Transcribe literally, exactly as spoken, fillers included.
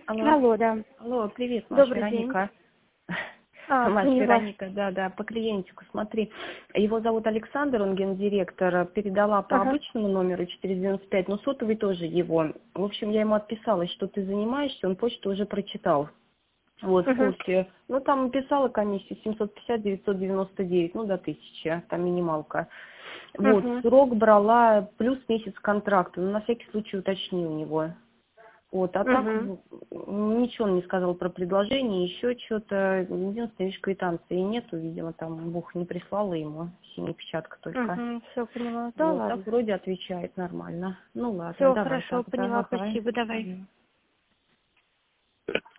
Алло. Алло, да. Алло, привет, Маша, Добрый день. Вероника. А, Маша, поняла. Вероника, да, да, по клиентику, смотри. Его зовут Александр, он гендиректор, передала по Ага. обычному номеру четыреста девяносто пять, но сотовый тоже его. В общем, я ему отписалась, что ты занимаешься, он почту уже прочитал. Вот, в Угу. курсе. Ну, там писала комиссия семьсот пятьдесят девятьсот девяносто девять, ну, до тысячи, там минималка. Вот, Угу. срок брала плюс месяц контракта, но на всякий случай уточни у него. Вот, а так Угу. м, ничего он не сказал про предложение, еще что-то. Единственное, видишь, квитанции нету, видимо, там Бог не прислала ему, синяя печатка только. Угу. Все поняла. Да, Вот, так ладно. вроде отвечает нормально. Ну ладно, Все давай хорошо, тогда, поняла. ага. Спасибо. Давай. Мгм.